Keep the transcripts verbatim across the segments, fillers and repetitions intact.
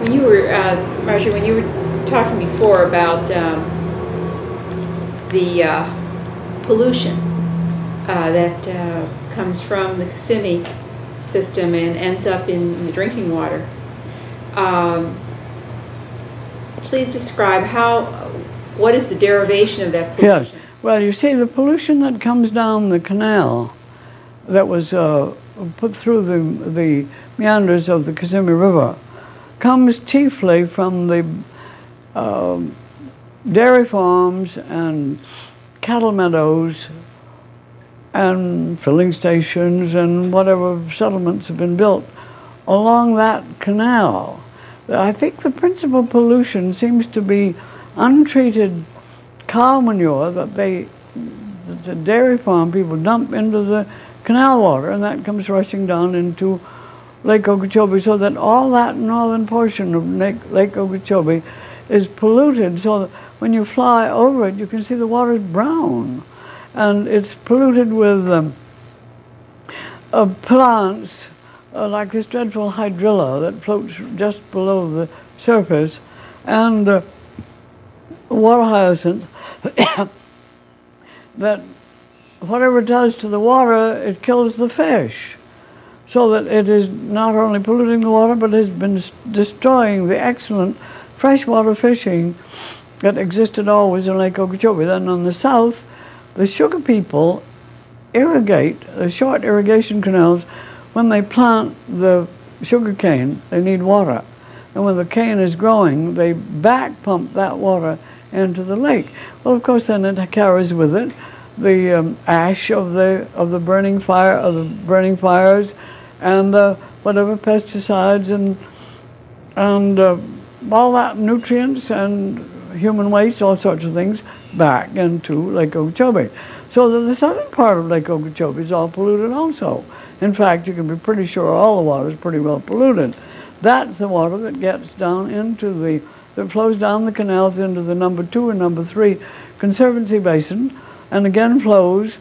When you were, uh, Marjorie, when you were talking before about um, the uh, pollution uh, that uh, comes from the Kissimmee system and ends up in, in the drinking water, um, please describe how, what is the derivation of that pollution? Yes. Well, you see, the pollution that comes down the canal that was uh, put through the, the meanders of the Kissimmee River comes chiefly from the uh, dairy farms and cattle meadows and filling stations and whatever settlements have been built along that canal. I think the principal pollution seems to be untreated cow manure that they, that the dairy farm people dump into the canal water, and that comes rushing down into Lake Okeechobee, so that all that northern portion of Lake, Lake Okeechobee is polluted, so that when you fly over it, you can see the water's brown. And it's polluted with um, uh, plants uh, like this dreadful hydrilla that floats just below the surface, and uh, water hyacinth that whatever it does to the water, it kills the fish. So that it is not only polluting the water, but has been destroying the excellent freshwater fishing that existed always in Lake Okeechobee. Then on the south, the sugar people irrigate the short irrigation canals. When they plant the sugar cane, they need water. And when the cane is growing, they back pump that water into the lake. Well, of course, then it carries with it the um, ash of the of the burning fire of the burning fires, and uh, whatever pesticides and and uh, all that nutrients and human waste, all sorts of things, back into Lake Okeechobee. So that the southern part of Lake Okeechobee is all polluted also. In fact, you can be pretty sure all the water is pretty well polluted. That's the water that gets down into the, that flows down the canals into the number two and number three Conservancy Basin, and again flows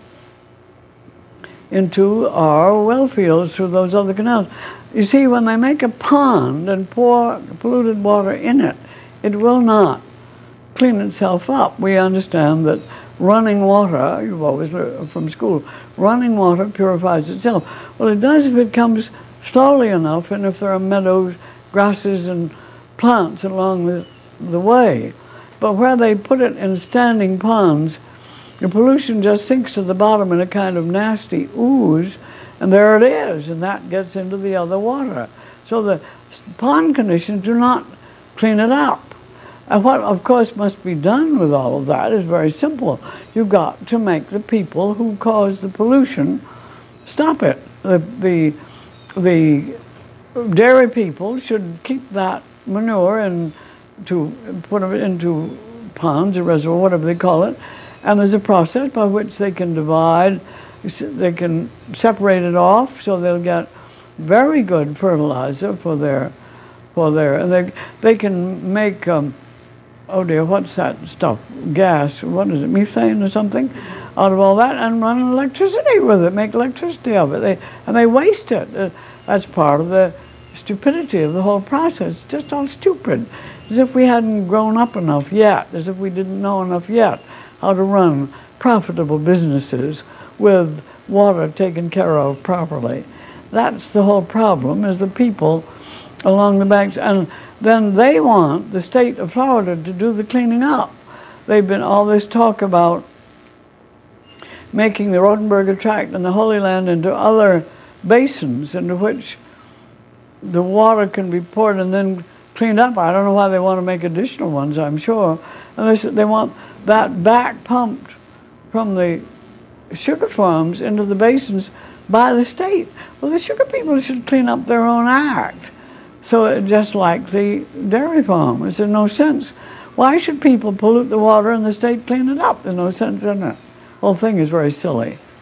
into our well fields through those other canals. You see, when they make a pond and pour polluted water in it, it will not clean itself up. We understand that running water, you've always learned from school, running water purifies itself. Well, it does if it comes slowly enough, and if there are meadows, grasses, and plants along the, the way. But where they put it in standing ponds, the pollution just sinks to the bottom in a kind of nasty ooze, and there it is, and that gets into the other water. So the pond conditions do not clean it up. And what, of course, must be done with all of that is very simple. You've got to make the people who cause the pollution stop it. The, the, the dairy people should keep that manure and to put it into ponds or reservoir, whatever they call it, and there's a process by which they can divide, they can separate it off, so they'll get very good fertilizer for their, for their, and they, they can make, um, oh dear, what's that stuff, gas, what is it, methane or something, out of all that, and run electricity with it, make electricity of it, they, and they waste it. Uh, that's part of the stupidity of the whole process. It's just all stupid, as if we hadn't grown up enough yet, as if we didn't know enough yet how to run profitable businesses with water taken care of properly. That's the whole problem, is the people along the banks. And then they want the state of Florida to do the cleaning up. They've been all this talk about making the Rotenberger Tract and the Holy Land into other basins into which the water can be poured and then cleaned up. I don't know why they want to make additional ones, I'm sure. And they, they want that back pumped from the sugar farms into the basins by the state. Well, the sugar people should clean up their own act. So it, just like the dairy farm, there's no sense. Why should people pollute the water and the state clean it up? There's no sense in it. The whole thing is very silly.